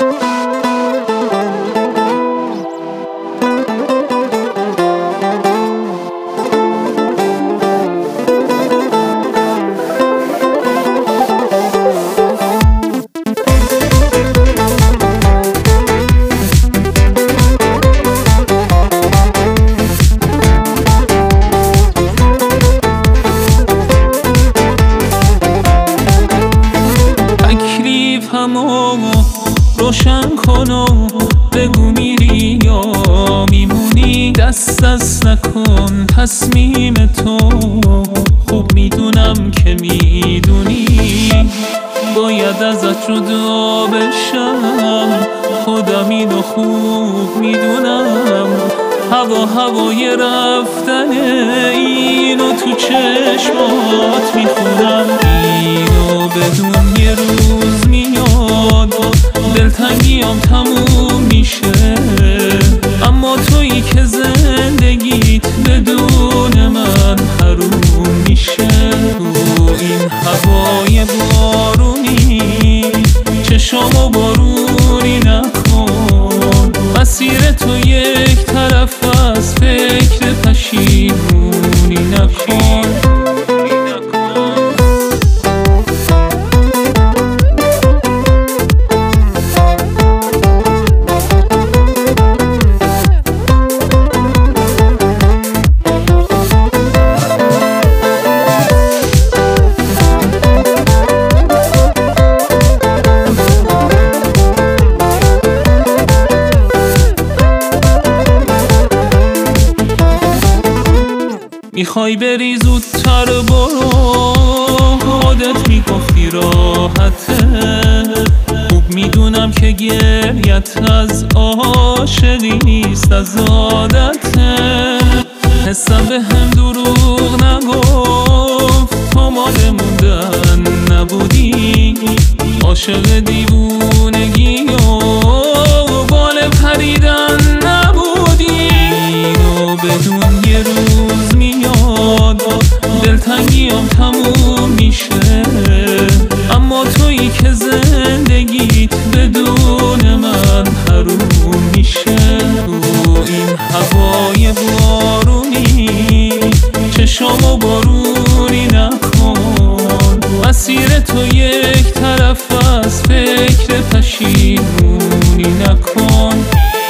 تکلیفمو روشن کن و بگو میری یا میمونی، دست از نکن تصمیم تو، خوب میدونم که میدونی باید ازت جدا بشم، خودم اینو خوب میدونم، هوای رفتن اینو تو چشمات میخونم، اینو بدون یه روز میاد دلتنگیام تموم میشه، اما تویی که زندگیت بدون من حروم میشه. تو این هوای بارونی چشامو بارونی نکن، مسیر تو یک طرف از فکر پشیمونی نکن. میخوای بری زودتر برو، خودت میگفتی راحته، خوب میدونم که گریت از عاشقی نیست از عادته، حسم به هم دروغ نگفت، تو مال موندن نبودی، عاشق دیوونگی و بال پریدن نبودی، اینو بدون یه روز میاد دلتنگیام تموم میشه، اما تویی که زندگیت بدون من حروم میشه. تو این هوای بارونی چشامو بارونی نکن، مسیر تو یک طرف از فکر پشیمونی نکن.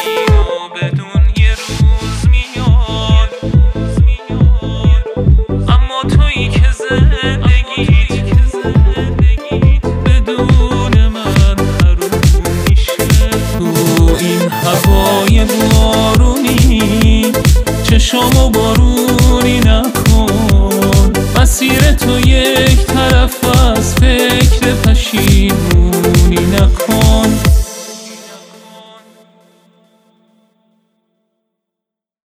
هوای بارونی چشامو بارونی نکن، مسیر تو یک طرف از فکر پشیمونی